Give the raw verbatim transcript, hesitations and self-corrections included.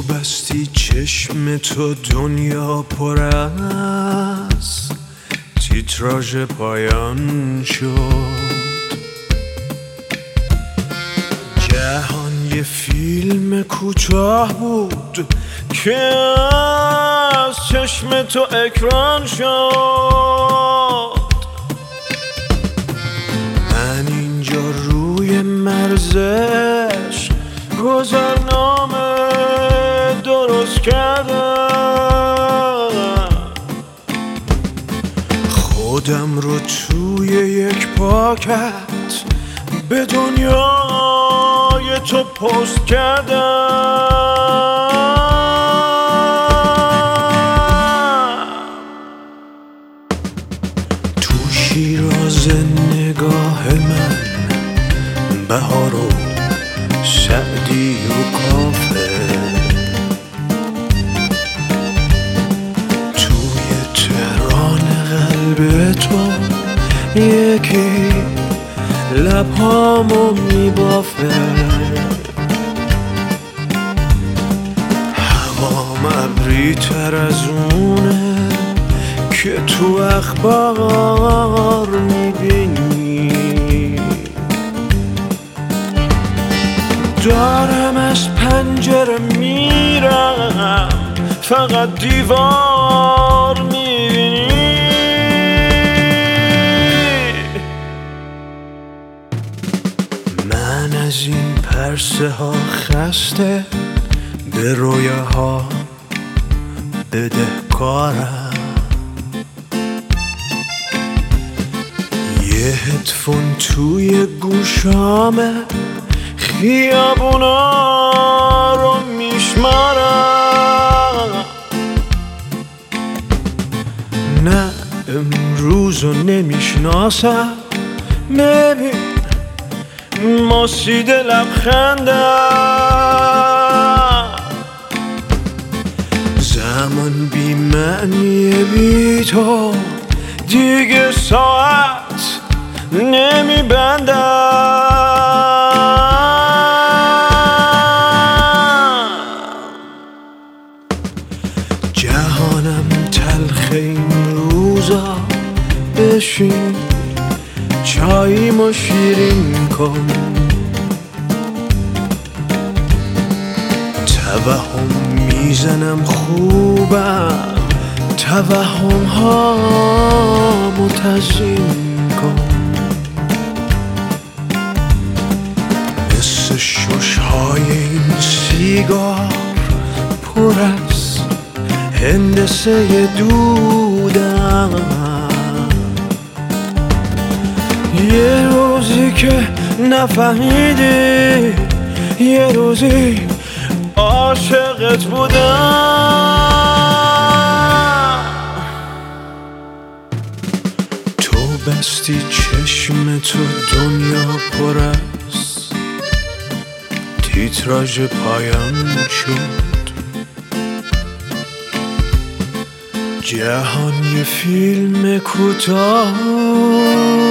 بستی چشم تو دنیا پر از تیتراژ پایان شد. جهان یه فیلم کوتاه بود که از چشم تو اکران شد. من اینجا روی مرزش گذرنامه درست کردم، خودم رو توی یک پاکت به دنیای تو پست کردم. تو شیراز نگاه من بهار و سعدی و کافه، توی تهران قلب تو یکی لبهامو میبافه. هوام ابری تر از اونه که تو اخبار میبینی. دارم از پنجره میرم فقط دیوار میبینی. من از این پرسه ها خسته به رویاها بدهکارم. یه هدفون توی گوشامه خیابونا رو میشمارم. نه امروز رو نمیشناسم، ببین مسید لبخندم. زمان بی معنی بی تو دیگه ساعت نمیبندم. جهانم تلخ این روزا، بشین چاییمو شیرین کن. توهم میزنم خوبم، توهم هامو تزیین کن. مثل ششهای این سیگار پر از هندسه دودم. یه روزی که نفهمیدی، یه روزی عاشقت بودم. تو بستی چشم تو دنیا پر از تیتراژ پایان شد. جهان یه فیلم کوتاه